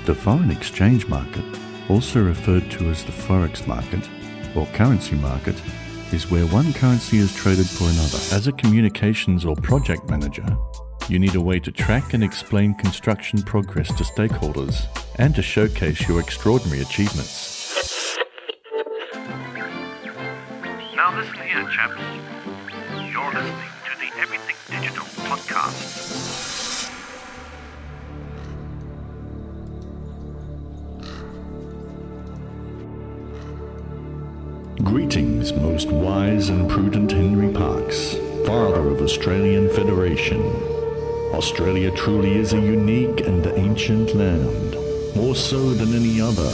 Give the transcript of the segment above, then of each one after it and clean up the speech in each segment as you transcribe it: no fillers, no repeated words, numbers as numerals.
The foreign exchange market, also referred to as the forex market or currency market, is where one currency is traded for another. As a communications or project manager, you need a way to track and explain construction progress to stakeholders and to showcase your extraordinary achievements. Now listen here, chaps. You're listening to the Everything Digital podcast. Greetings, most wise and prudent Henry Parkes, father of Australian Federation. Australia truly is a unique and ancient land, more so than any other.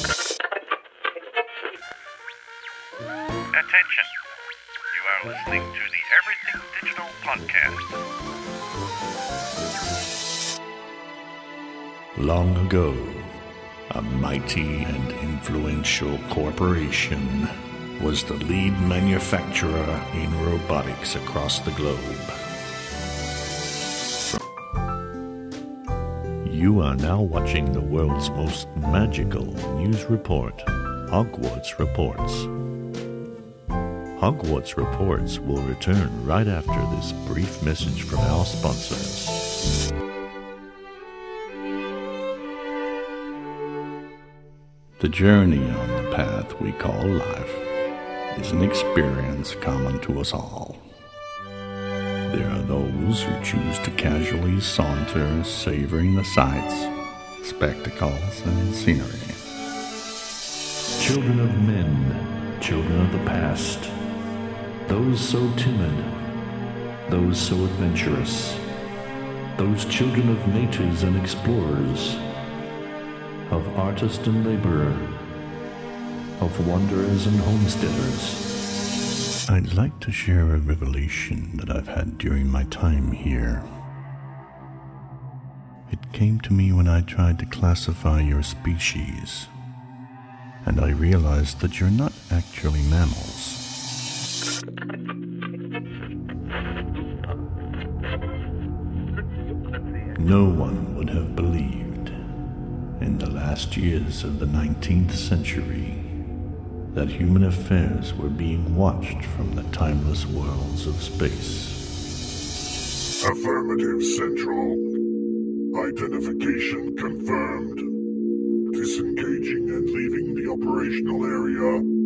Attention. You are listening to the Everything Digital podcast. Long ago, a mighty and influential corporation was the lead manufacturer in robotics across the globe. You are now watching the world's most magical news report, Hogwarts Reports. Hogwarts Reports will return right after this brief message from our sponsors. The journey on the path we call life is an experience common to us all. There are those who choose to casually saunter, savoring the sights, spectacles, and scenery. Children of men, children of the past, those so timid, those so adventurous, those children of natives and explorers, of artist and laborer, of wanderers and homesteaders. I'd like to share a revelation that I've had during my time here. It came to me when I tried to classify your species, and I realized that you're not actually mammals. No one would have believed in the last years of the 19th century that human affairs were being watched from the timeless worlds of space. Affirmative, Central. Identification confirmed. Disengaging and leaving the operational area.